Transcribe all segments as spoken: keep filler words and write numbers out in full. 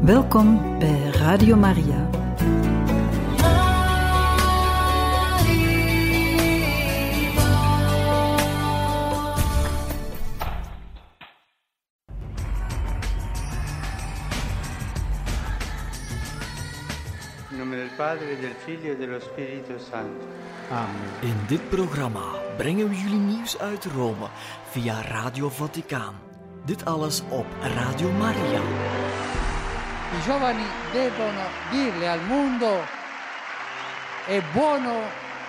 Welkom bij Radio Maria. In nome del Padre, del Figlio e dello Spirito Santo. Amen. In dit programma brengen we jullie nieuws uit Rome via Radio Vaticaan. Dit alles op Radio Maria. I giovani devono dirle al mondo: è buono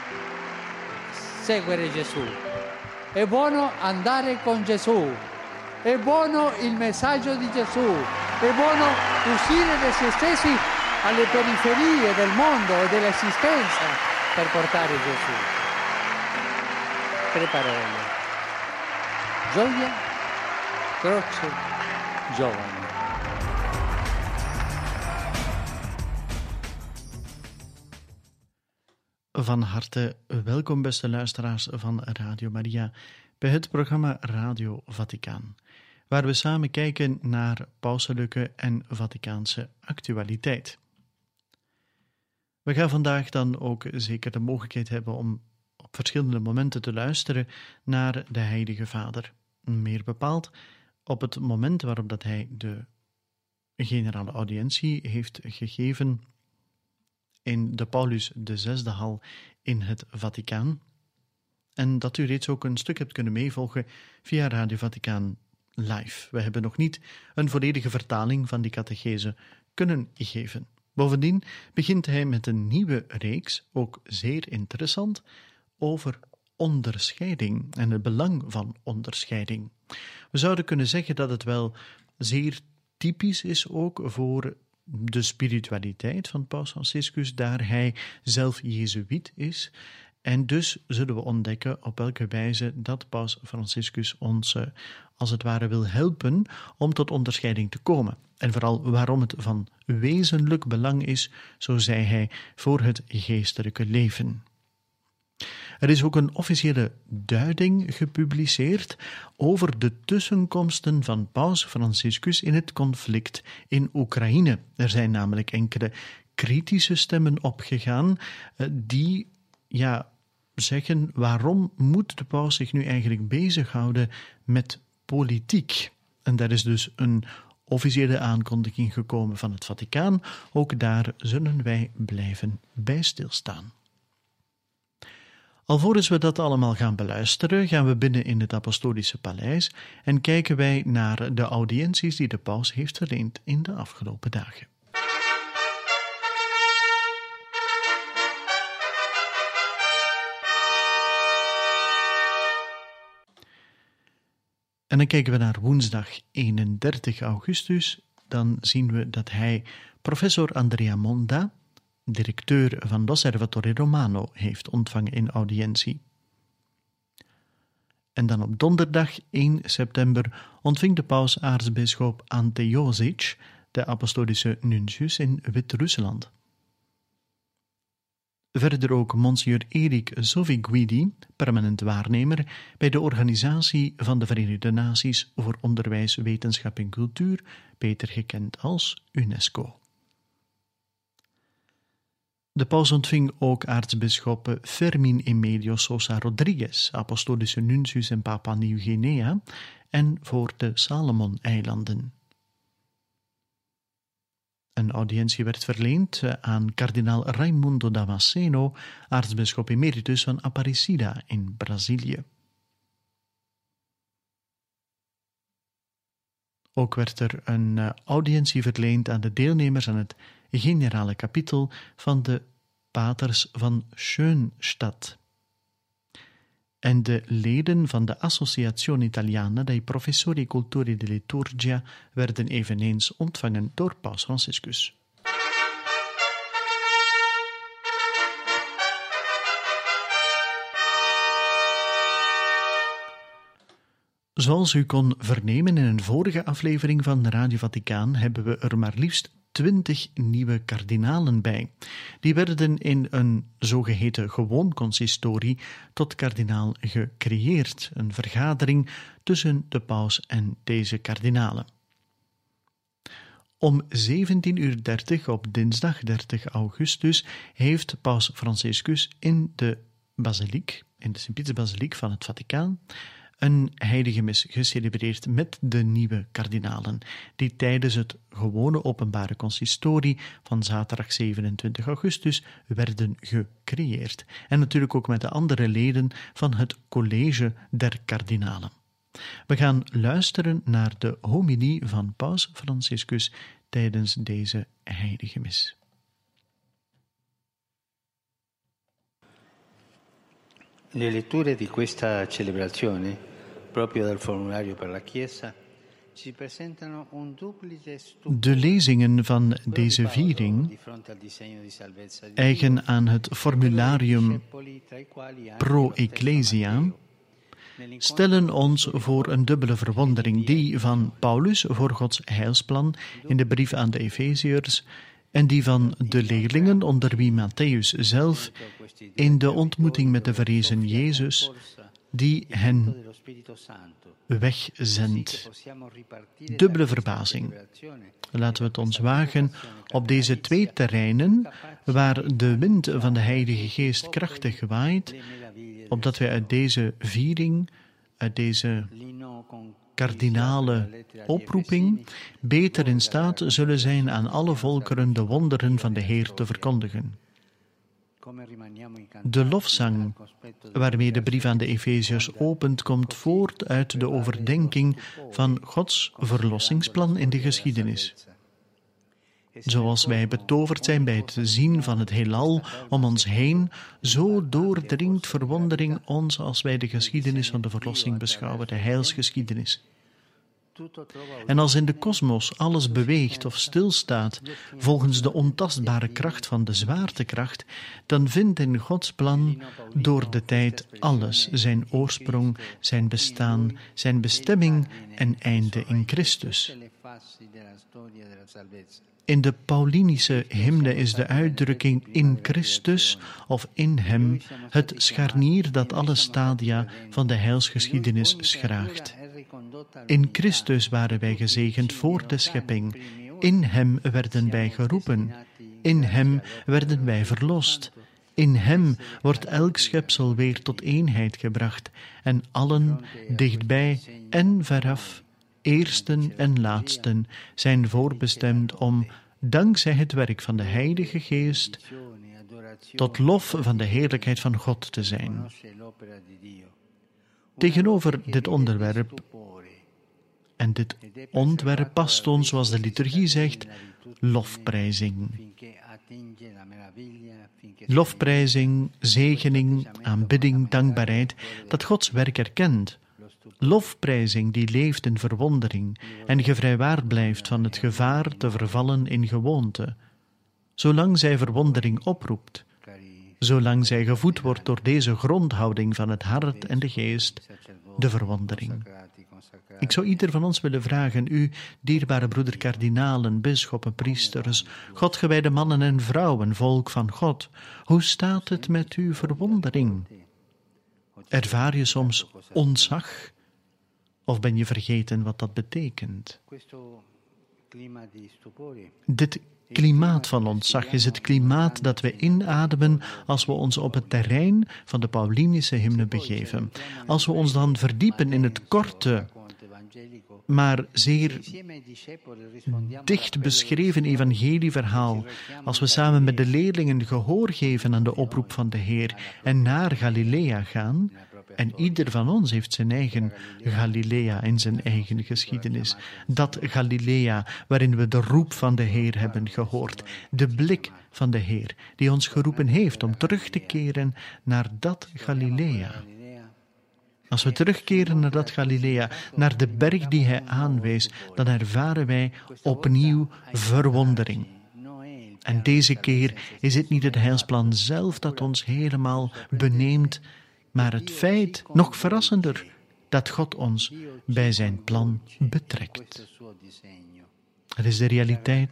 seguire Gesù, è buono andare con Gesù, è buono il messaggio di Gesù, è buono uscire da se stessi alle periferie del mondo e dell'esistenza per portare Gesù. Tre parole: gioia, croce, giovani. Van harte welkom, beste luisteraars van Radio Maria, bij het programma Radio Vaticaan, waar we samen kijken naar pauselijke en Vaticaanse actualiteit. We gaan vandaag dan ook zeker de mogelijkheid hebben om op verschillende momenten te luisteren naar de Heilige Vader. Meer bepaald op het moment waarop dat hij de generale audiëntie heeft gegeven in de Paulus de Zesde hal in het Vaticaan. En dat u reeds ook een stuk hebt kunnen meevolgen via Radio Vaticaan live. We hebben nog niet een volledige vertaling van die catechese kunnen geven. Bovendien begint hij met een nieuwe reeks, ook zeer interessant, over onderscheiding en het belang van onderscheiding. We zouden kunnen zeggen dat het wel zeer typisch is ook voor de spiritualiteit van Paus Franciscus, daar hij zelf jezuïet is. En dus zullen we ontdekken op welke wijze dat Paus Franciscus ons uh, als het ware wil helpen om tot onderscheiding te komen. En vooral waarom het van wezenlijk belang is, zo zei hij, voor het geestelijke leven. Er is ook een officiële duiding gepubliceerd over de tussenkomsten van Paus Franciscus in het conflict in Oekraïne. Er zijn namelijk enkele kritische stemmen opgegaan die ja, zeggen: waarom moet de paus zich nu eigenlijk bezighouden met politiek? En daar is dus een officiële aankondiging gekomen van het Vaticaan. Ook daar zullen wij blijven bij stilstaan. Alvorens we dat allemaal gaan beluisteren, gaan we binnen in het Apostolische Paleis en kijken wij naar de audiënties die de paus heeft verleend in de afgelopen dagen. En dan kijken we naar woensdag eenendertig augustus. Dan zien we dat hij professor Andrea Monda, directeur van l'Osservatore Romano, heeft ontvangen in audiëntie. En dan op donderdag één september ontving de paus aartsbisschop Ante Josic, de apostolische nuntius in Wit-Rusland. Verder ook monsieur Erik Zoviguidi, permanent waarnemer bij de Organisatie van de Verenigde Naties voor Onderwijs, Wetenschap en Cultuur, beter gekend als UNESCO. De paus ontving ook aartsbisschoppen Fermin Emilio Sosa Rodriguez, apostolische nuntius in Papua Nieuw-Guinea en voor de Salomon-eilanden. Een audiëntie werd verleend aan kardinaal Raimundo Damasceno, aartsbisschop emeritus van Aparecida in Brazilië. Ook werd er een audiëntie verleend aan de deelnemers aan het generale kapitel van de paters van Schoenstatt. En de leden van de Associazione Italiana dei Professori e Cultori di Liturgia werden eveneens ontvangen door Paus Franciscus. Zoals u kon vernemen in een vorige aflevering van Radio Vaticaan, hebben we er maar liefst twintig nieuwe kardinalen bij. Die werden in een zogeheten gewoon consistorie tot kardinaal gecreëerd, een vergadering tussen de paus en deze kardinalen. Om zeventien uur dertig op dinsdag dertig augustus heeft Paus Franciscus in de basiliek, in de Sint-Pietersbasiliek van het Vaticaan, een heilige mis gecelebreerd met de nieuwe kardinalen, die tijdens het gewone openbare consistorie van zaterdag zevenentwintig augustus werden gecreëerd. En natuurlijk ook met de andere leden van het college der kardinalen. We gaan luisteren naar de homilie van Paus Franciscus tijdens deze heilige mis. Le letture di questa celebrazione, proprio dal formulario per la Chiesa, ci presentano un duplice stupore. De lezingen van deze viering, eigen aan het formularium Pro Ecclesia, stellen ons voor een dubbele verwondering, die van Paulus voor Gods heilsplan in de brief aan de Efeziërs en die van de leerlingen onder wie Matthäus zelf in de ontmoeting met de verrezen Jezus, die hen wegzendt. Dubbele verbazing. Laten we het ons wagen op deze twee terreinen waar de wind van de Heilige Geest krachtig waait, opdat wij uit deze viering, uit deze kardinale oproeping, beter in staat zullen zijn aan alle volkeren de wonderen van de Heer te verkondigen. De lofzang waarmee de brief aan de Efeziërs opent, komt voort uit de overdenking van Gods verlossingsplan in de geschiedenis. Zoals wij betoverd zijn bij het zien van het heelal om ons heen, zo doordringt verwondering ons als wij de geschiedenis van de verlossing beschouwen, de heilsgeschiedenis. En als in de kosmos alles beweegt of stilstaat volgens de ontastbare kracht van de zwaartekracht, dan vindt in Gods plan door de tijd alles zijn oorsprong, zijn bestaan, zijn bestemming en einde in Christus. In de Paulinische hymne is de uitdrukking in Christus of in hem het scharnier dat alle stadia van de heilsgeschiedenis schraagt. In Christus waren wij gezegend voor de schepping. In hem werden wij geroepen. In hem werden wij verlost. In hem wordt elk schepsel weer tot eenheid gebracht en allen dichtbij en veraf, eersten en laatsten, zijn voorbestemd om, dankzij het werk van de Heilige Geest, tot lof van de heerlijkheid van God te zijn. Tegenover dit onderwerp, en dit ontwerp past ons, zoals de liturgie zegt, lofprijzing. Lofprijzing, zegening, aanbidding, dankbaarheid, dat Gods werk erkent. Lofprijzing die leeft in verwondering en gevrijwaard blijft van het gevaar te vervallen in gewoonte. Zolang zij verwondering oproept, zolang zij gevoed wordt door deze grondhouding van het hart en de geest, de verwondering. Ik zou ieder van ons willen vragen, u, dierbare broeder kardinalen, bisschoppen, priesters, godgewijde mannen en vrouwen, volk van God, hoe staat het met uw verwondering? Ervaar je soms ontzag? Of ben je vergeten wat dat betekent? Dit klimaat van ontzag is het klimaat dat we inademen als we ons op het terrein van de Paulinische hymne begeven. Als we ons dan verdiepen in het korte, maar zeer dicht beschreven evangelieverhaal, als we samen met de leerlingen gehoor geven aan de oproep van de Heer en naar Galilea gaan, en ieder van ons heeft zijn eigen Galilea in zijn eigen geschiedenis. Dat Galilea waarin we de roep van de Heer hebben gehoord, de blik van de Heer die ons geroepen heeft om terug te keren naar dat Galilea. Als we terugkeren naar dat Galilea, naar de berg die hij aanwees, dan ervaren wij opnieuw verwondering. En deze keer is het niet het heilsplan zelf dat ons helemaal beneemt, maar het feit, nog verrassender, dat God ons bij zijn plan betrekt. Het is de realiteit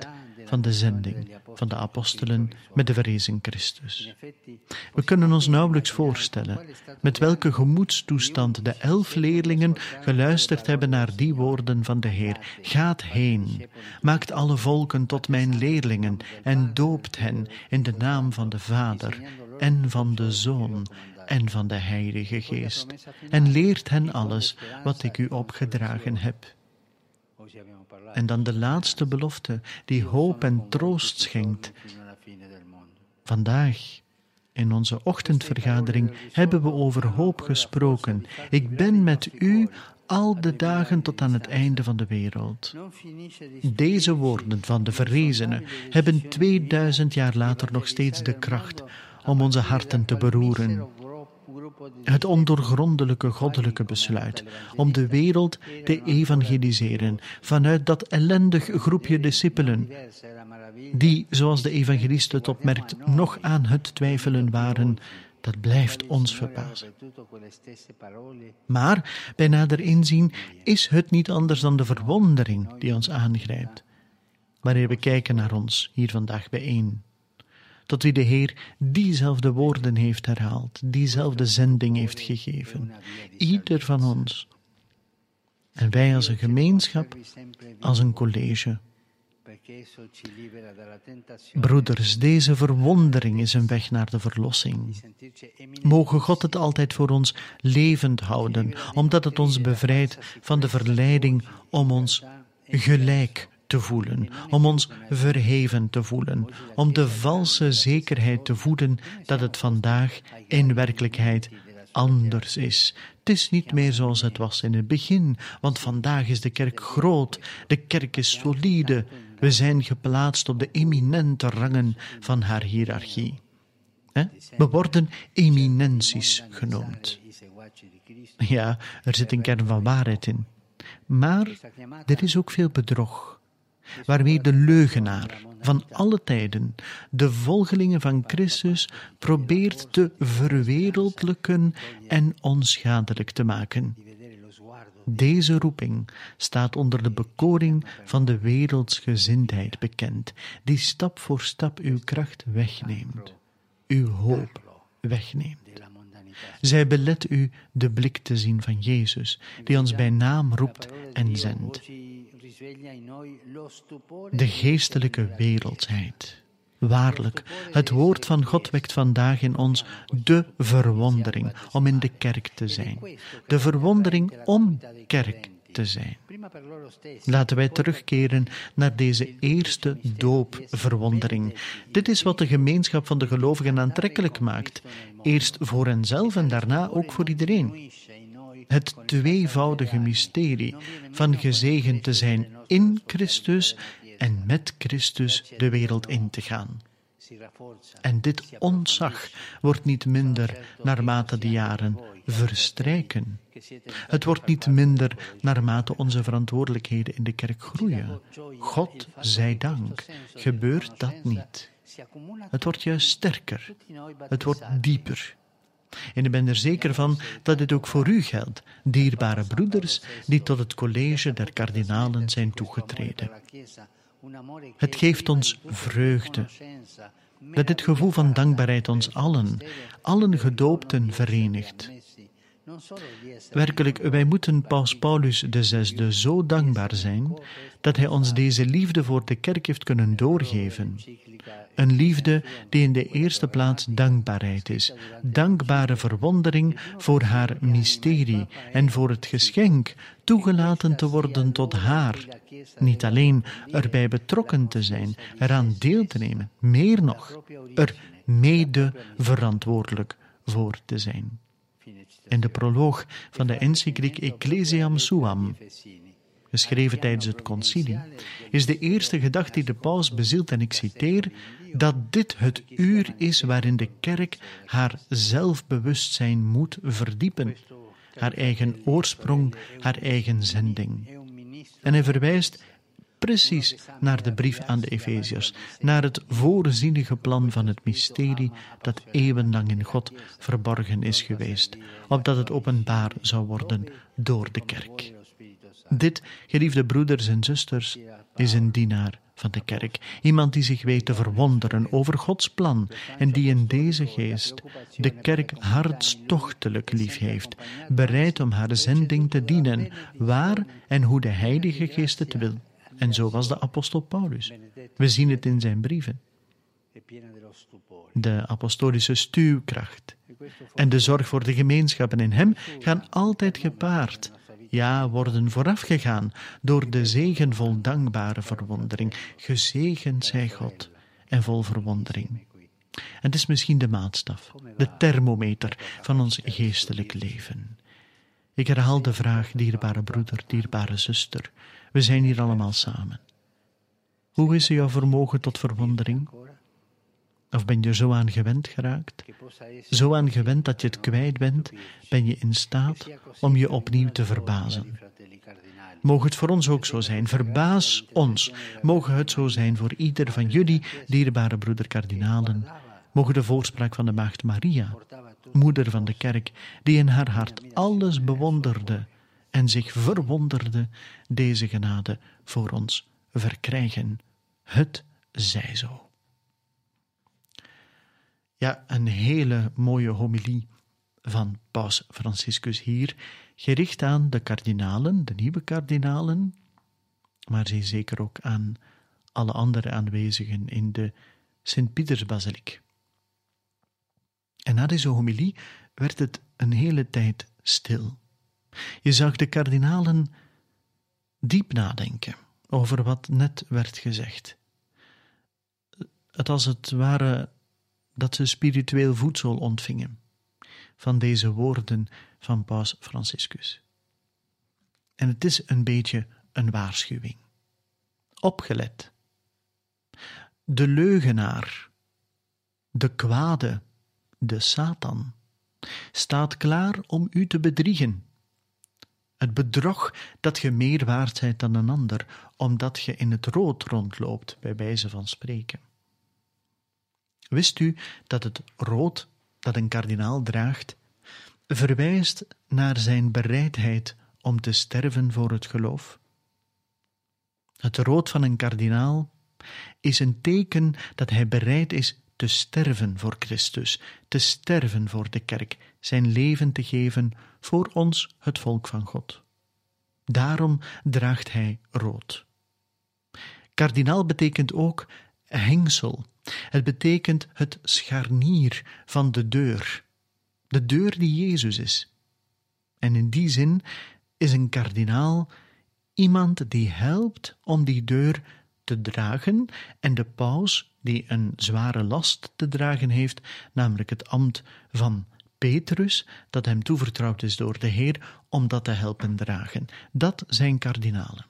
van de zending van de apostelen met de verrezen Christus. We kunnen ons nauwelijks voorstellen met welke gemoedstoestand de elf leerlingen geluisterd hebben naar die woorden van de Heer. Gaat heen, maakt alle volken tot mijn leerlingen en doopt hen in de naam van de Vader en van de Zoon en van de Heilige Geest, en leert hen alles wat ik u opgedragen heb. En dan de laatste belofte, die hoop en troost schenkt. Vandaag, in onze ochtendvergadering, hebben we over hoop gesproken. Ik ben met u al de dagen tot aan het einde van de wereld. Deze woorden van de verrezenen hebben tweeduizend jaar later nog steeds de kracht om onze harten te beroeren. Het ondoorgrondelijke goddelijke besluit om de wereld te evangeliseren vanuit dat ellendig groepje discipelen, die, zoals de evangelist het opmerkt, nog aan het twijfelen waren, dat blijft ons verbazen. Maar bij nader inzien is het niet anders dan de verwondering die ons aangrijpt, wanneer we kijken naar ons hier vandaag bijeen, tot wie de Heer diezelfde woorden heeft herhaald, diezelfde zending heeft gegeven. Ieder van ons. En wij als een gemeenschap, als een college. Broeders, deze verwondering is een weg naar de verlossing. Mogen God het altijd voor ons levend houden, omdat het ons bevrijdt van de verleiding om ons gelijk te voelen, om ons verheven te voelen, om de valse zekerheid te voeden dat het vandaag in werkelijkheid anders is. Het is niet meer zoals het was in het begin, want vandaag is de kerk groot, de kerk is solide, we zijn geplaatst op de eminente rangen van haar hiërarchie. We worden eminenties genoemd. Ja, er zit een kern van waarheid in. Maar er is ook veel bedrog, waarmee de leugenaar van alle tijden de volgelingen van Christus probeert te verwereldlijken en onschadelijk te maken. Deze roeping staat onder de bekoring van de wereldsgezindheid bekend, die stap voor stap uw kracht wegneemt, uw hoop wegneemt. Zij belet u de blik te zien van Jezus, die ons bij naam roept en zendt. De geestelijke wereldsheid. Waarlijk, het woord van God wekt vandaag in ons de verwondering om in de kerk te zijn. De verwondering om kerk te zijn. Laten wij terugkeren naar deze eerste doopverwondering. Dit is wat de gemeenschap van de gelovigen aantrekkelijk maakt. Eerst voor henzelf en daarna ook voor iedereen. Het tweevoudige mysterie van gezegend te zijn in Christus en met Christus de wereld in te gaan. En dit ontzag wordt niet minder naarmate de jaren verstrijken. Het wordt niet minder naarmate onze verantwoordelijkheden in de kerk groeien. God zij dank, gebeurt dat niet. Het wordt juist sterker. Het wordt dieper. En ik ben er zeker van dat dit ook voor u geldt, dierbare broeders die tot het college der kardinalen zijn toegetreden. Het geeft ons vreugde, dat dit gevoel van dankbaarheid ons allen, allen gedoopten verenigt. Werkelijk, wij moeten Paus Paulus de Zesde zo dankbaar zijn, dat hij ons deze liefde voor de kerk heeft kunnen doorgeven. Een liefde die in de eerste plaats dankbaarheid is. Dankbare verwondering voor haar mysterie en voor het geschenk toegelaten te worden tot haar. Niet alleen erbij betrokken te zijn, eraan deel te nemen, meer nog, er mede verantwoordelijk voor te zijn. In de proloog van de encycliek Ecclesiam Suam, geschreven tijdens het concilie, is de eerste gedachte die de paus bezielt, en ik citeer, dat dit het uur is waarin de kerk haar zelfbewustzijn moet verdiepen, haar eigen oorsprong, haar eigen zending. En hij verwijst precies naar de brief aan de Efeziërs, naar het voorzienige plan van het mysterie dat eeuwenlang in God verborgen is geweest, opdat het openbaar zou worden door de kerk. Dit, geliefde broeders en zusters, is een dienaar van de kerk. Iemand die zich weet te verwonderen over Gods plan en die in deze geest de kerk hartstochtelijk lief heeft, bereid om haar zending te dienen, waar en hoe de Heilige Geest het wil. En zo was de apostel Paulus. We zien het in zijn brieven. De apostolische stuwkracht en de zorg voor de gemeenschappen in hem gaan altijd gepaard, ja, worden voorafgegaan door de zegen vol dankbare verwondering. Gezegend zij God en vol verwondering. En het is misschien de maatstaf, de thermometer van ons geestelijk leven. Ik herhaal de vraag, dierbare broeder, dierbare zuster. We zijn hier allemaal samen. Hoe is jouw vermogen tot verwondering? Of ben je zo aan gewend geraakt? Zo aan gewend dat je het kwijt bent, ben je in staat om je opnieuw te verbazen. Mogen het voor ons ook zo zijn. Verbaas ons. Mogen het zo zijn voor ieder van jullie, dierbare broeder kardinalen. Mogen de voorspraak van de Maagd Maria, moeder van de kerk, die in haar hart alles bewonderde en zich verwonderde, deze genade voor ons verkrijgen. Het zij zo. Ja, een hele mooie homilie van Paus Franciscus hier, gericht aan de kardinalen, de nieuwe kardinalen, maar zeker ook aan alle andere aanwezigen in de Sint-Pietersbasiliek. En na deze homilie werd het een hele tijd stil. Je zag de kardinalen diep nadenken over wat net werd gezegd. Het als het ware dat ze spiritueel voedsel ontvingen van deze woorden van Paus Franciscus. En het is een beetje een waarschuwing. Opgelet. De leugenaar, de kwade, de Satan, staat klaar om u te bedriegen. Het bedrog dat je meer waard zijt dan een ander, omdat je in het rood rondloopt, bij wijze van spreken. Wist u dat het rood dat een kardinaal draagt, verwijst naar zijn bereidheid om te sterven voor het geloof? Het rood van een kardinaal is een teken dat hij bereid is te sterven voor Christus, te sterven voor de kerk, zijn leven te geven voor ons, het volk van God. Daarom draagt hij rood. Kardinaal betekent ook hengsel. Het betekent het scharnier van de deur. De deur die Jezus is. En in die zin is een kardinaal iemand die helpt om die deur te dragen, en de paus die een zware last te dragen heeft, namelijk het ambt van Petrus, dat hem toevertrouwd is door de Heer, om dat te helpen dragen. Dat zijn kardinalen.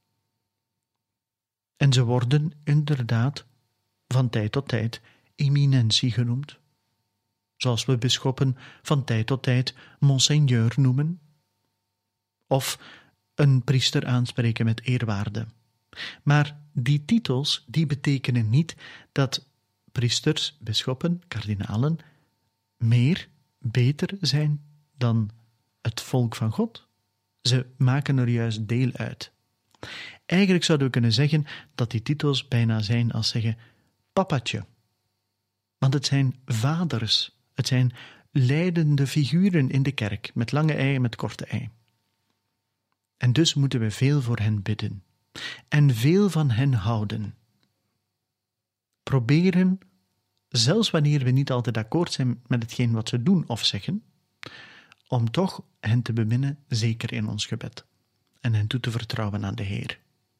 En ze worden inderdaad van tijd tot tijd eminentie genoemd, zoals we bisschoppen van tijd tot tijd monseigneur noemen, of een priester aanspreken met eerwaarde. Maar die titels, die betekenen niet dat priesters, bisschoppen, kardinalen meer, beter zijn dan het volk van God. Ze maken er juist deel uit. Eigenlijk zouden we kunnen zeggen dat die titels bijna zijn als zeggen papatje. Want het zijn vaders, het zijn leidende figuren in de kerk, met lange ei en met korte ei. En dus moeten we veel voor hen bidden en veel van hen houden. Proberen, zelfs wanneer we niet altijd akkoord zijn met hetgeen wat ze doen of zeggen, om toch hen te beminnen, zeker in ons gebed, en hen toe te vertrouwen aan de Heer.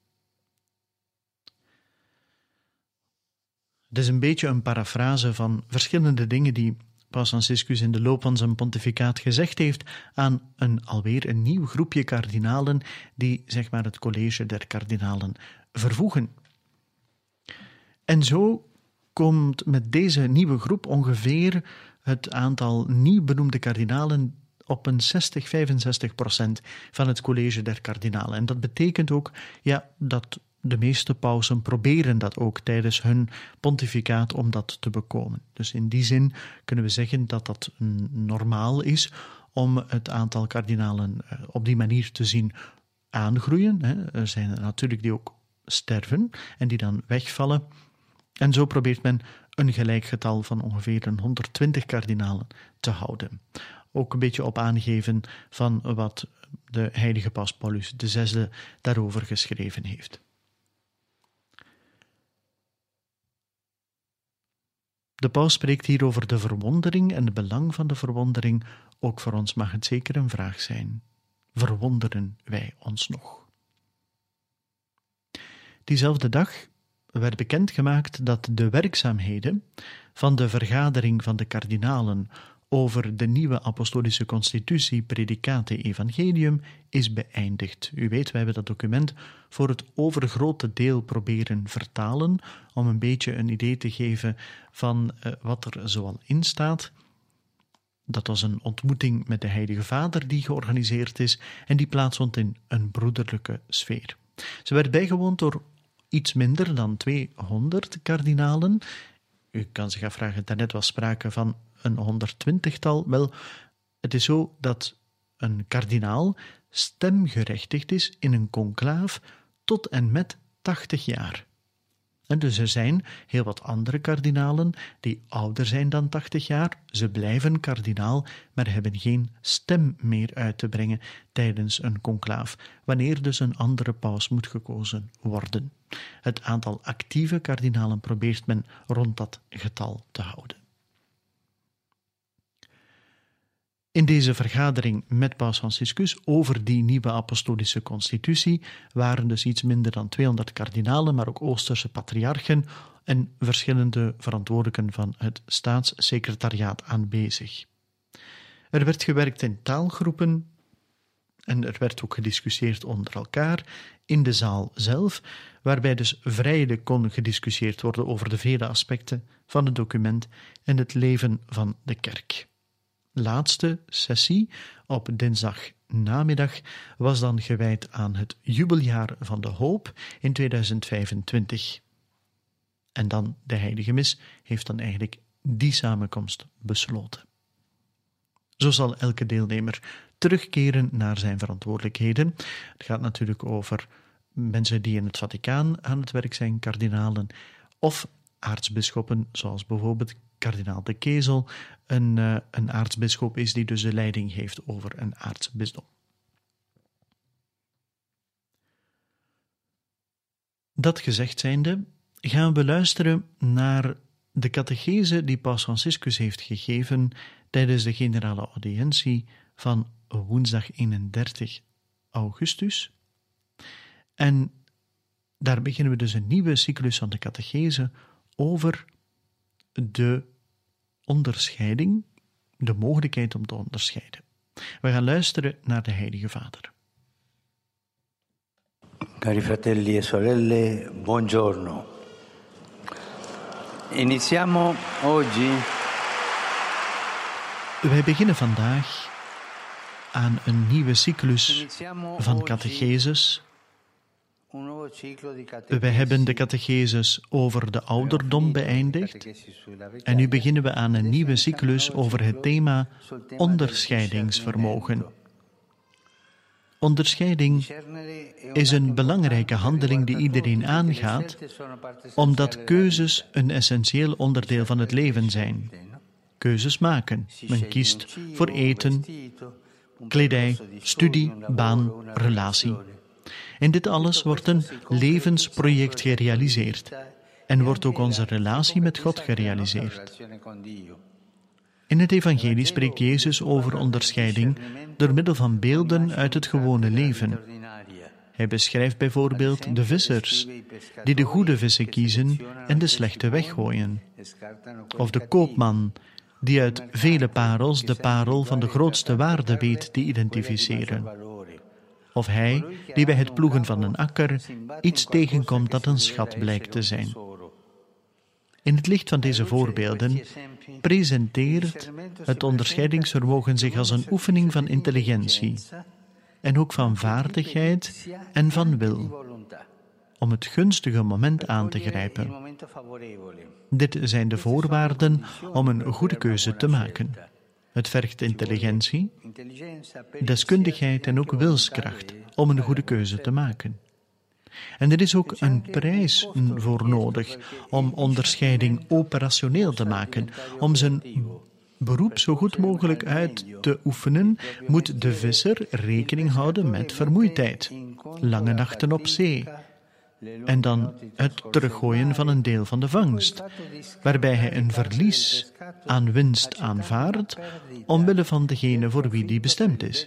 Het is een beetje een parafrase van verschillende dingen die Paus Franciscus in de loop van zijn pontificaat gezegd heeft aan een alweer een nieuw groepje kardinalen die, zeg maar, het college der kardinalen vervoegen. En zo komt met deze nieuwe groep ongeveer het aantal nieuw benoemde kardinalen op een zestig, vijfenzestig procent van het college der kardinalen. En dat betekent ook ja, dat de meeste pausen proberen dat ook tijdens hun pontificaat om dat te bekomen. Dus in die zin kunnen we zeggen dat dat normaal is om het aantal kardinalen op die manier te zien aangroeien. Er zijn er natuurlijk die ook sterven en die dan wegvallen. En zo probeert men een gelijk getal van ongeveer een honderdtwintig kardinalen te houden. Ook een beetje op aangeven van wat de heilige paus Paulus de zesde daarover geschreven heeft. De paus spreekt hier over de verwondering en het belang van de verwondering. Ook voor ons mag het zeker een vraag zijn. Verwonderen wij ons nog? Diezelfde dag werd bekendgemaakt dat de werkzaamheden van de vergadering van de kardinalen over de nieuwe apostolische constitutie Predicate Evangelium is beëindigd. U weet, wij hebben dat document voor het overgrote deel proberen vertalen, om een beetje een idee te geven van uh, wat er zoal in staat. Dat was een ontmoeting met de Heilige Vader die georganiseerd is en die plaatsvond in een broederlijke sfeer. Ze werd bijgewoond door iets minder dan tweehonderd kardinalen. U kan zich afvragen, daarnet was sprake van een honderdtwintigtal. Wel, het is zo dat een kardinaal stemgerechtigd is in een conclaaf tot en met tachtig jaar. En dus er zijn heel wat andere kardinalen die ouder zijn dan tachtig jaar. Ze blijven kardinaal, maar hebben geen stem meer uit te brengen tijdens een conclaaf, wanneer dus een andere paus moet gekozen worden. Het aantal actieve kardinalen probeert men rond dat getal te houden. In deze vergadering met paus Franciscus over die nieuwe apostolische constitutie waren dus iets minder dan tweehonderd kardinalen, maar ook Oosterse patriarchen en verschillende verantwoordelijken van het staatssecretariaat aanwezig. Er werd gewerkt in taalgroepen en er werd ook gediscussieerd onder elkaar in de zaal zelf, waarbij dus vrijelijk kon gediscussieerd worden over de vele aspecten van het document en het leven van de kerk. Laatste sessie op dinsdag namiddag was dan gewijd aan het jubeljaar van de hoop in tweeduizend vijfentwintig. En dan de heilige mis heeft dan eigenlijk die samenkomst besloten. Zo zal elke deelnemer terugkeren naar zijn verantwoordelijkheden. Het gaat natuurlijk over mensen die in het Vaticaan aan het werk zijn, kardinalen, of aartsbisschoppen, zoals bijvoorbeeld kardinaal de Kezel, een, uh, een aartsbisschop is die dus de leiding heeft over een aartsbisdom. Dat gezegd zijnde, gaan we luisteren naar de catechese die paus Franciscus heeft gegeven tijdens de generale audiëntie van woensdag eenendertig augustus. En daar beginnen we dus een nieuwe cyclus van de catechese over de onderscheiding, de mogelijkheid om te onderscheiden. We gaan luisteren naar de Heilige Vader. Cari fratelli e sorelle, buongiorno. Iniziamo oggi. Wij beginnen vandaag aan een nieuwe cyclus van catecheses. We hebben de catecheses over de ouderdom beëindigd en nu beginnen we aan een nieuwe cyclus over het thema onderscheidingsvermogen. Onderscheiding is een belangrijke handeling die iedereen aangaat, omdat keuzes een essentieel onderdeel van het leven zijn. Keuzes maken. Men kiest voor eten, kledij, studie, baan, relatie. In dit alles wordt een levensproject gerealiseerd en wordt ook onze relatie met God gerealiseerd. In het evangelie spreekt Jezus over onderscheiding door middel van beelden uit het gewone leven. Hij beschrijft bijvoorbeeld de vissers, die de goede vissen kiezen en de slechte weggooien. Of de koopman, die uit vele parels de parel van de grootste waarde weet te identificeren. Of hij, die bij het ploegen van een akker iets tegenkomt dat een schat blijkt te zijn. In het licht van deze voorbeelden presenteert het onderscheidingsvermogen zich als een oefening van intelligentie en ook van vaardigheid en van wil, om het gunstige moment aan te grijpen. Dit zijn de voorwaarden om een goede keuze te maken. Het vergt intelligentie, deskundigheid en ook wilskracht om een goede keuze te maken. En er is ook een prijs voor nodig om onderscheiding operationeel te maken. Om zijn beroep zo goed mogelijk uit te oefenen, moet de visser rekening houden met vermoeidheid, lange nachten op zee, en dan het teruggooien van een deel van de vangst, waarbij hij een verlies aan winst aanvaardt, omwille van degene voor wie die bestemd is.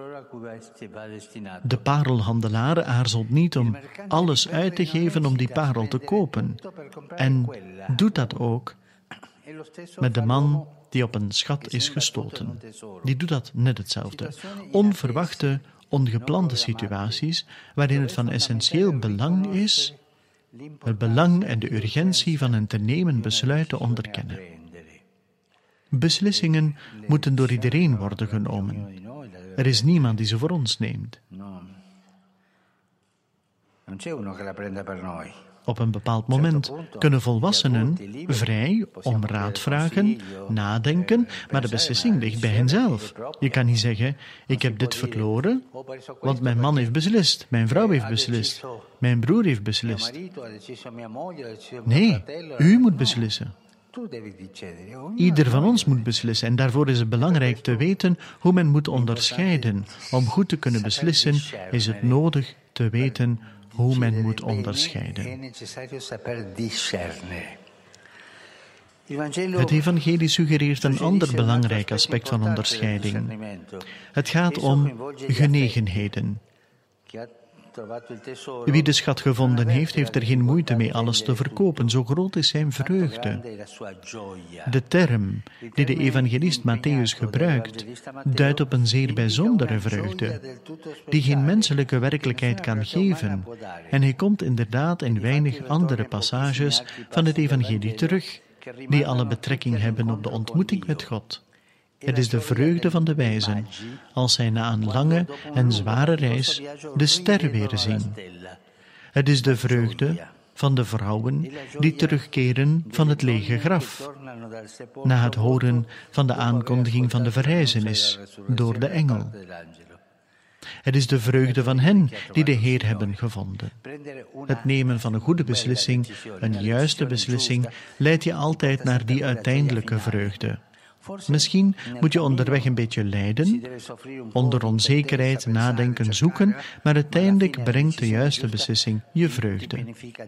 De parelhandelaar aarzelt niet om alles uit te geven om die parel te kopen, en doet dat ook met de man die op een schat is gestoten. Die doet dat net hetzelfde. Onverwachte, ongeplande situaties waarin het van essentieel belang is het belang en de urgentie van een te nemen besluit te onderkennen. Beslissingen moeten door iedereen worden genomen. Er is niemand die ze voor ons neemt. Op een bepaald moment kunnen volwassenen vrij om raad vragen, nadenken, maar de beslissing ligt bij henzelf. Je kan niet zeggen, ik heb dit verloren, want mijn man heeft beslist, mijn vrouw heeft beslist, mijn broer heeft beslist. Nee, u moet beslissen. Ieder van ons moet beslissen en daarvoor is het belangrijk te weten hoe men moet onderscheiden. Om goed te kunnen beslissen is het nodig te weten hoe men moet onderscheiden. Het evangelie suggereert een ander belangrijk aspect van onderscheiding. Het gaat om genegenheden. Wie de schat gevonden heeft, heeft er geen moeite mee alles te verkopen. Zo groot is zijn vreugde. De term die de evangelist Matthäus gebruikt, duidt op een zeer bijzondere vreugde, die geen menselijke werkelijkheid kan geven. En hij komt inderdaad in weinig andere passages van het evangelie terug, die alle betrekking hebben op de ontmoeting met God. Het is de vreugde van de wijzen, als zij na een lange en zware reis de ster weer zien. Het is de vreugde van de vrouwen die terugkeren van het lege graf, na het horen van de aankondiging van de verrijzenis door de engel. Het is de vreugde van hen die de Heer hebben gevonden. Het nemen van een goede beslissing, een juiste beslissing, leidt je altijd naar die uiteindelijke vreugde. Misschien moet je onderweg een beetje lijden, onder onzekerheid nadenken, zoeken, maar uiteindelijk brengt de juiste beslissing je vreugde.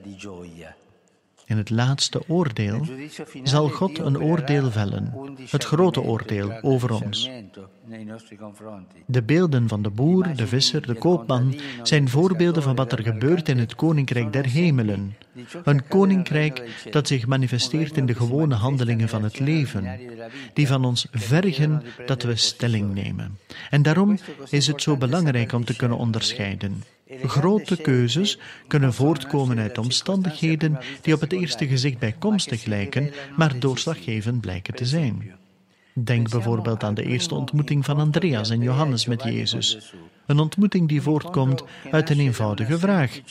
In het laatste oordeel zal God een oordeel vellen, het grote oordeel over ons. De beelden van de boer, de visser, de koopman zijn voorbeelden van wat er gebeurt in het koninkrijk der hemelen. Een koninkrijk dat zich manifesteert in de gewone handelingen van het leven, die van ons vergen dat we stelling nemen. En daarom is het zo belangrijk om te kunnen onderscheiden. Grote keuzes kunnen voortkomen uit omstandigheden die op het eerste gezicht bijkomstig lijken, maar doorslaggevend blijken te zijn. Denk bijvoorbeeld aan de eerste ontmoeting van Andreas en Johannes met Jezus. Een ontmoeting die voortkomt uit een eenvoudige vraag.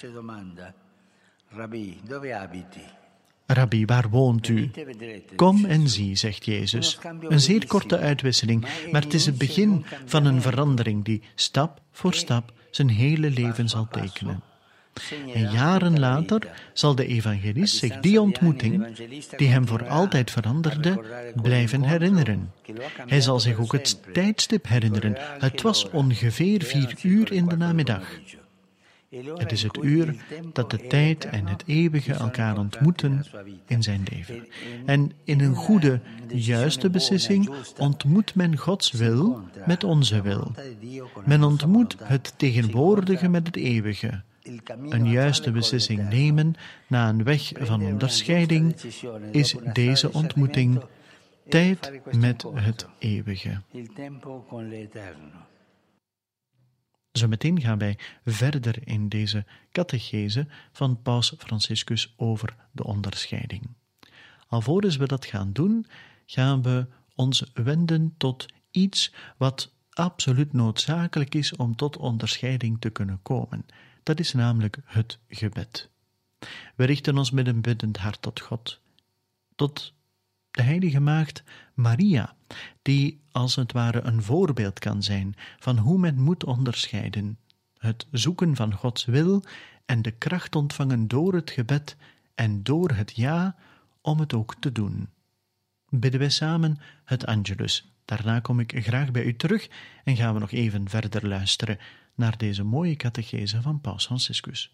Rabbi, waar woont u? Kom en zie, zegt Jezus. Een zeer korte uitwisseling, maar het is het begin van een verandering die stap voor stap zijn hele leven zal tekenen. En jaren later zal de evangelist zich die ontmoeting, die hem voor altijd veranderde, blijven herinneren. Hij zal zich ook het tijdstip herinneren. Het was ongeveer vier uur in de namiddag. Het is het uur dat de tijd en het eeuwige elkaar ontmoeten in zijn leven. En in een goede, juiste beslissing ontmoet men Gods wil met onze wil. Men ontmoet het tegenwoordige met het eeuwige. Een juiste beslissing nemen na een weg van onderscheiding is deze ontmoeting tijd met het eeuwige. Zometeen gaan wij verder in deze catechese van Paus Franciscus over de onderscheiding. Alvorens we dat gaan doen, gaan we ons wenden tot iets wat absoluut noodzakelijk is om tot onderscheiding te kunnen komen. Dat is namelijk het gebed. We richten ons met een biddend hart tot God, tot de heilige maagd Maria, die als het ware een voorbeeld kan zijn van hoe men moet onderscheiden. het zoeken van Gods wil en de kracht ontvangen door het gebed en door het ja om het ook te doen. Bidden wij samen het Angelus. Daarna kom ik graag bij u terug en gaan we nog even verder luisteren naar deze mooie catechese van Paus Franciscus.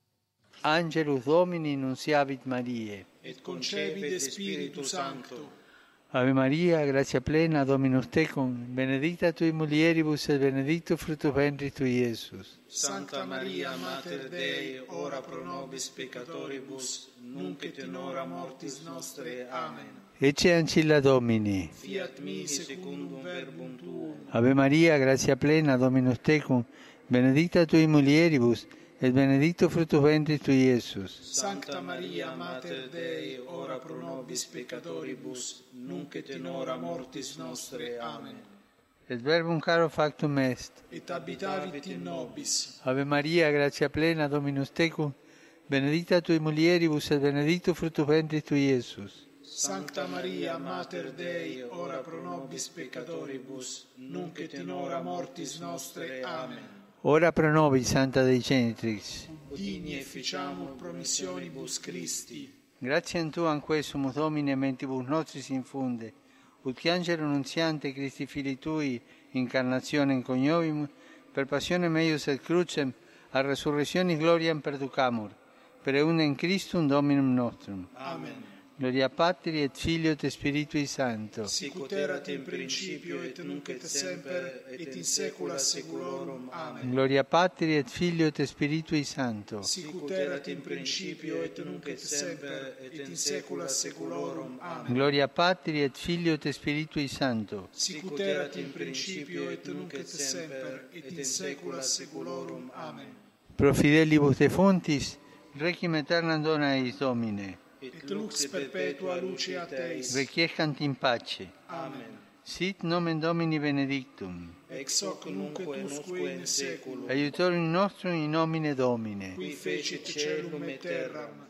Angelus Domini nunciavit Mariae. Et concepit Spiritus Sancto. Ave Maria, gratia plena, Dominus tecum, benedicta tui mulieribus et benedictus fructus ventris tui, Iesus. Sancta Maria, Mater Dei, ora pro nobis peccatoribus, nunc et in hora mortis nostre. Amen. Ecce ancilla Domini. Fiat mi secundum verbum tuum. Ave Maria, gratia plena, Dominus tecum, benedicta tui mulieribus, et benedictus fructus ventris tui, Iesus. Sancta Maria, Mater Dei, ora pro nobis peccatoribus, nunc et in hora mortis nostre. Amen. Et verbum caro factum est. Et habitavit in nobis. Ave Maria, gratia plena, Dominus tecum, benedicta tui mulieribus, et benedictus fructus ventris tui, Iesus. Sancta Maria, Mater Dei, ora pro nobis peccatoribus, nunc et in hora mortis nostre. Amen. Ora pro nobis, Santa Dei Genitrix. Digni efficiamur promissionibus Christi. Gratiam Tuam quesumus Domine mentibus nostris infunde, ut che angelo nunziante Christi Filii Tui, incarnationem coniovimus, per passionem eius et crucem, a resurrectionis gloriam perducamur, per eundem Christum Dominum nostrum. Amen. Gloria Patri et Filio et Spiritui Sancto. Sicut erat in principio et nunc et semper et in saecula saeculorum. Amen. Gloria Patri et Filio et Spiritui Sancto. Sicut erat in principio et nunc et semper et in saecula saeculorum. Amen. Gloria Patri et Filio et Spiritui Sancto. Sicut erat in principio et nunc et semper et in saecula saeculorum. Amen. Pro fidelibus defuntis, requiem aeternam dona eis Domine. Et lux perpetua luceat eis. Requiescant in pace. Amen. Sit nomen Domini benedictum. Ex hoc nunc et usque in saeculum. Aiutorium nostrum in nomine Domine. Qui fecit caelum et terram.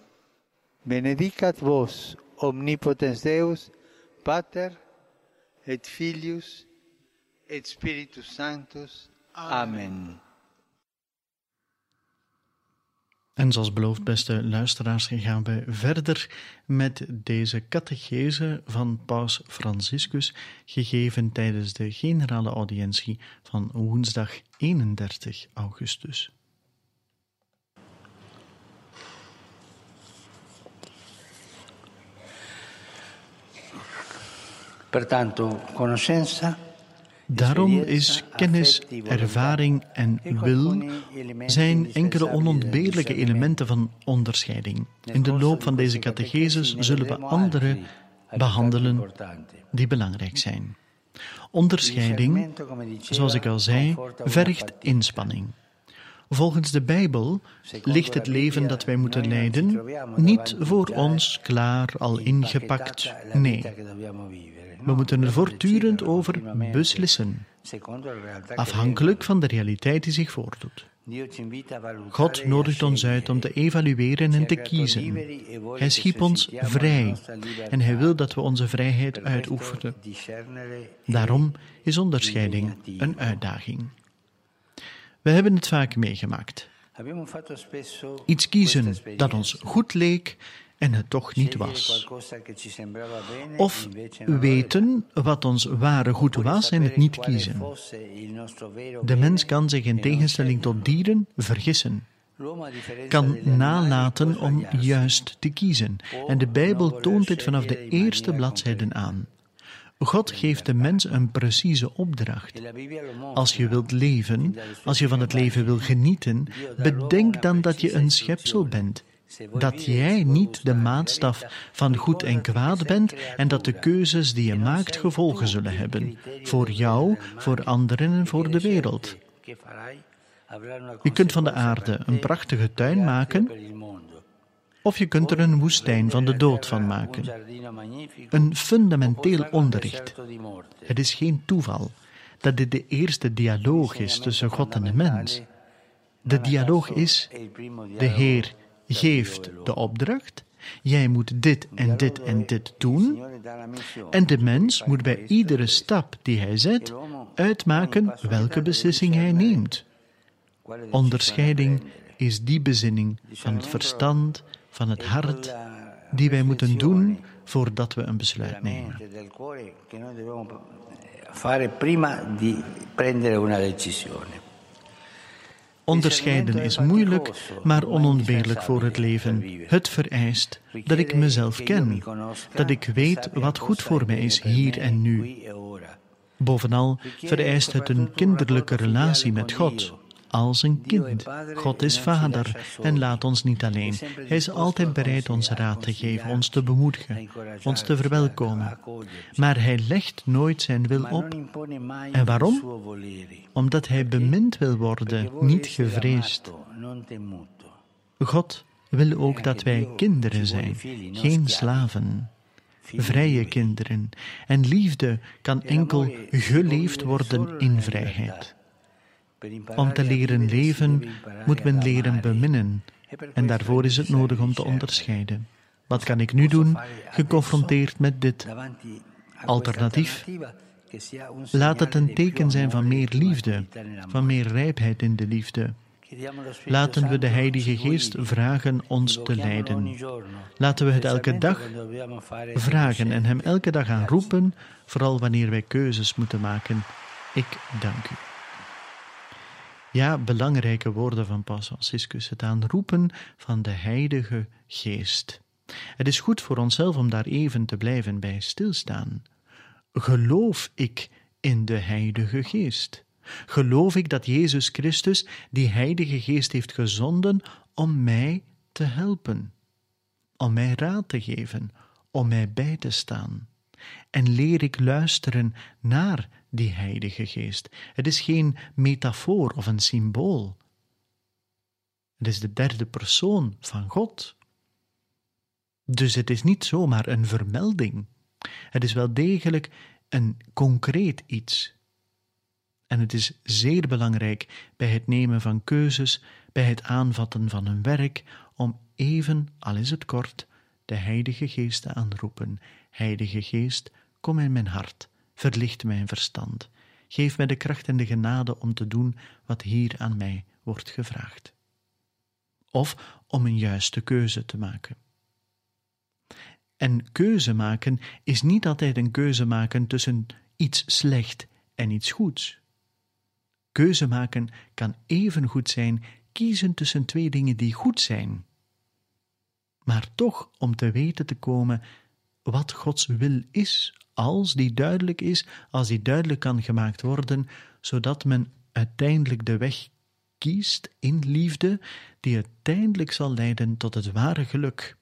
Benedicat vos, omnipotens Deus, Pater, et Filius, et Spiritus Sanctus. Amen. En zoals beloofd, beste luisteraars, gaan we verder met deze catechese van Paus Franciscus, gegeven tijdens de generale audiëntie van woensdag eenendertig augustus. Pertanto, conoscenza. Daarom is kennis, ervaring en wil zijn enkele onontbeerlijke elementen van onderscheiding. In de loop van deze catecheses zullen we andere behandelen die belangrijk zijn. Onderscheiding, zoals ik al zei, vergt inspanning. Volgens de Bijbel ligt het leven dat wij moeten leiden niet voor ons klaar al ingepakt. Nee. We moeten er voortdurend over beslissen, afhankelijk van de realiteit die zich voordoet. God nodigt ons uit om te evalueren en te kiezen. Hij schiep ons vrij en hij wil dat we onze vrijheid uitoefenen. Daarom is onderscheiding een uitdaging. We hebben het vaak meegemaakt. Iets kiezen dat ons goed leek en het toch niet was. Of weten wat ons ware goed was en het niet kiezen. De mens kan zich in tegenstelling tot dieren vergissen. Kan nalaten om juist te kiezen. En de Bijbel toont dit vanaf de eerste bladzijden aan. God geeft de mens een precieze opdracht. Als je wilt leven, als je van het leven wil genieten, bedenk dan dat je een schepsel bent. Dat jij niet de maatstaf van goed en kwaad bent en dat de keuzes die je maakt gevolgen zullen hebben. Voor jou, voor anderen en voor de wereld. Je kunt van de aarde een prachtige tuin maken, of je kunt er een woestijn van de dood van maken. Een fundamenteel onderricht. Het is geen toeval dat dit de eerste dialoog is tussen God en de mens. De dialoog is: de Heer geeft de opdracht, jij moet dit en dit en dit doen, en de mens moet bij iedere stap die hij zet uitmaken welke beslissing hij neemt. Onderscheiding is die bezinning van het verstand, van het hart, die wij moeten doen voordat we een besluit nemen. Onderscheiden is moeilijk, maar onontbeerlijk voor het leven. Het vereist dat ik mezelf ken, dat ik weet wat goed voor mij is hier en nu. Bovenal vereist het een kinderlijke relatie met God, als een kind. God is Vader en laat ons niet alleen. Hij is altijd bereid ons raad te geven, ons te bemoedigen, ons te verwelkomen. Maar Hij legt nooit zijn wil op. En waarom? Omdat Hij bemind wil worden, niet gevreesd. God wil ook dat wij kinderen zijn, geen slaven. Vrije kinderen. En liefde kan enkel geleefd worden in vrijheid. Om te leren leven moet men leren beminnen. En daarvoor is het nodig om te onderscheiden. Wat kan ik nu doen, geconfronteerd met dit? Alternatief? Laat het een teken zijn van meer liefde, van meer rijpheid in de liefde. Laten we de Heilige Geest vragen ons te leiden. Laten we het elke dag vragen en Hem elke dag aanroepen, vooral wanneer wij keuzes moeten maken. Ik dank U. Ja, belangrijke woorden van Paus Franciscus, het aanroepen van de Heilige Geest. Het is goed voor onszelf om daar even te blijven bij stilstaan. Geloof ik in de Heilige Geest? Geloof ik dat Jezus Christus die Heilige Geest heeft gezonden om mij te helpen, om mij raad te geven, om mij bij te staan? En leer ik luisteren naar die Heilige Geest? Het is geen metafoor of een symbool. Het is de derde persoon van God. Dus het is niet zomaar een vermelding. Het is wel degelijk een concreet iets. En het is zeer belangrijk bij het nemen van keuzes, bij het aanvatten van een werk, om even, al is het kort, de Heilige Geest te aanroepen. Heilige Geest, kom in mijn hart, verlicht mijn verstand. Geef mij de kracht en de genade om te doen wat hier aan mij wordt gevraagd. Of om een juiste keuze te maken. En keuze maken is niet altijd een keuze maken tussen iets slecht en iets goeds. Keuze maken kan even goed zijn kiezen tussen twee dingen die goed zijn. Maar toch om te weten te komen wat Gods wil is, als die duidelijk is, als die duidelijk kan gemaakt worden, zodat men uiteindelijk de weg kiest in liefde, die uiteindelijk zal leiden tot het ware geluk.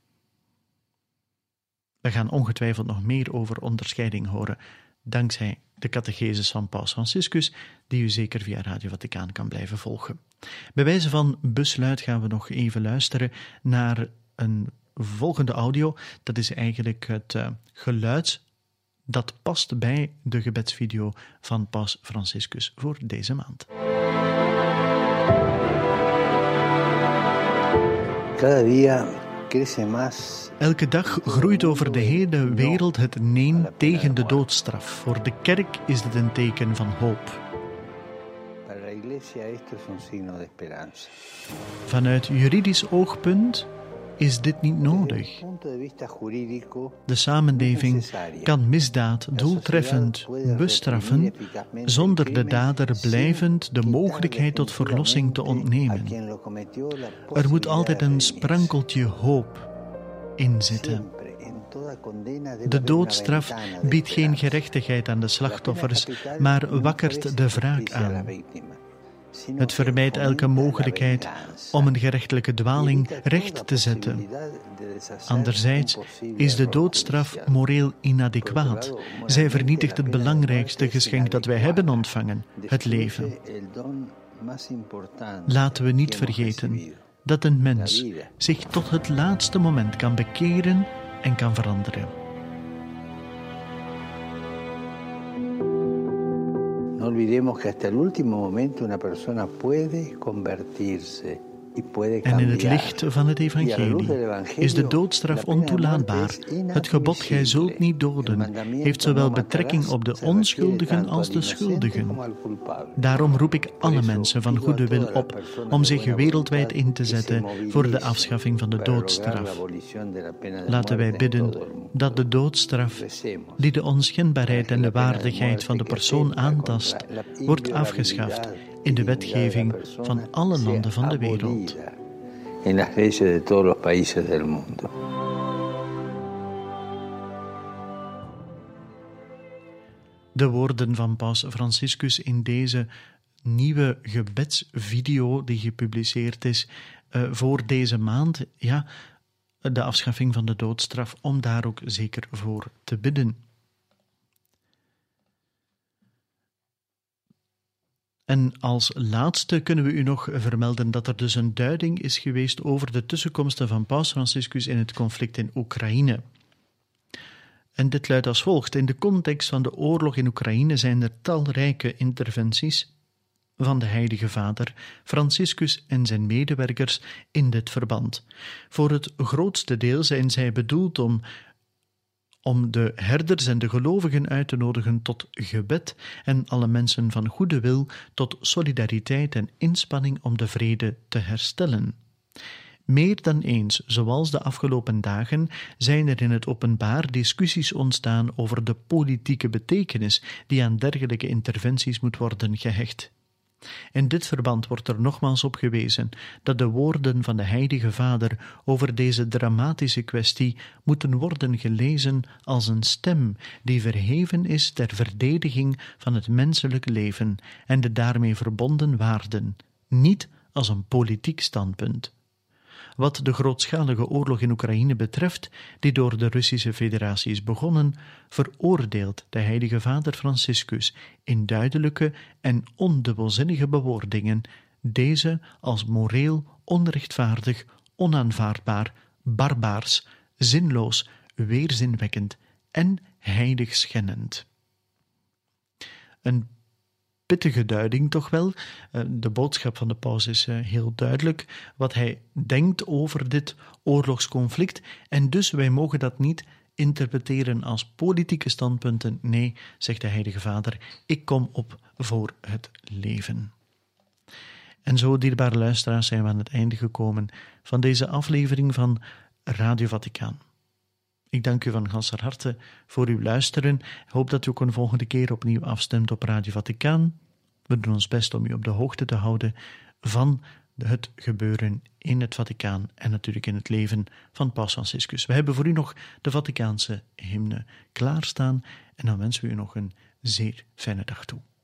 We gaan ongetwijfeld nog meer over onderscheiding horen, dankzij de catecheses van Paus Franciscus, die u zeker via Radio Vaticaan kan blijven volgen. Bij wijze van besluit gaan we nog even luisteren naar een volgende audio. Dat is eigenlijk het uh, geluid dat past bij de gebedsvideo van Paus Franciscus voor deze maand. Cada día crece más. Elke dag groeit over de hele wereld het neen tegen de doodstraf. Voor de kerk is dit een teken van hoop. Vanuit juridisch oogpunt is dit niet nodig. De samenleving kan misdaad doeltreffend bestraffen zonder de dader blijvend de mogelijkheid tot verlossing te ontnemen. Er moet altijd een sprankeltje hoop in zitten. De doodstraf biedt geen gerechtigheid aan de slachtoffers, maar wakkert de wraak aan. Het vermijdt elke mogelijkheid om een gerechtelijke dwaling recht te zetten. Anderzijds is de doodstraf moreel inadequaat. Zij vernietigt het belangrijkste geschenk dat wij hebben ontvangen, het leven. Laten we niet vergeten dat een mens zich tot het laatste moment kan bekeren en kan veranderen. No olvidemos que hasta el último momento una persona puede convertirse En in het licht van het evangelie is de doodstraf ontoelaatbaar. Het gebod gij zult niet doden heeft zowel betrekking op de onschuldigen als de schuldigen. Daarom roep ik alle mensen van goede wil op om zich wereldwijd in te zetten voor de afschaffing van de doodstraf. Laten wij bidden dat de doodstraf, die de onschendbaarheid en de waardigheid van de persoon aantast, wordt afgeschaft in de wetgeving van alle landen van de wereld. En las leyes de todos los países del mundo. De woorden van Paus Franciscus in deze nieuwe gebedsvideo die gepubliceerd is uh, voor deze maand, ja, de afschaffing van de doodstraf, om daar ook zeker voor te bidden. En als laatste kunnen we u nog vermelden dat er dus een duiding is geweest over de tussenkomsten van Paus Franciscus in het conflict in Oekraïne. En dit luidt als volgt: in de context van de oorlog in Oekraïne zijn er talrijke interventies van de Heilige Vader, Franciscus en zijn medewerkers in dit verband. Voor het grootste deel zijn zij bedoeld om om de herders en de gelovigen uit te nodigen tot gebed en alle mensen van goede wil tot solidariteit en inspanning om de vrede te herstellen. Meer dan eens, zoals de afgelopen dagen, zijn er in het openbaar discussies ontstaan over de politieke betekenis die aan dergelijke interventies moet worden gehecht. In dit verband wordt er nogmaals op gewezen dat de woorden van de Heilige Vader over deze dramatische kwestie moeten worden gelezen als een stem die verheven is ter verdediging van het menselijk leven en de daarmee verbonden waarden, niet als een politiek standpunt. Wat de grootschalige oorlog in Oekraïne betreft, die door de Russische Federatie is begonnen, veroordeelt de Heilige Vader Franciscus in duidelijke en ondubbelzinnige bewoordingen deze als moreel onrechtvaardig, onaanvaardbaar, barbaars, zinloos, weerzinwekkend en heiligschennend. Een pittige duiding toch wel. De boodschap van de paus is heel duidelijk, wat hij denkt over dit oorlogsconflict, en dus wij mogen dat niet interpreteren als politieke standpunten. Nee, zegt de Heilige Vader, ik kom op voor het leven. En zo, dierbare luisteraars, zijn we aan het einde gekomen van deze aflevering van Radio Vaticaan. Ik dank u van ganser harte voor uw luisteren. Ik hoop dat u ook een volgende keer opnieuw afstemt op Radio Vaticaan. We doen ons best om u op de hoogte te houden van het gebeuren in het Vaticaan en natuurlijk in het leven van Paus Franciscus. We hebben voor u nog de Vaticaanse hymne klaarstaan en dan wensen we u nog een zeer fijne dag toe.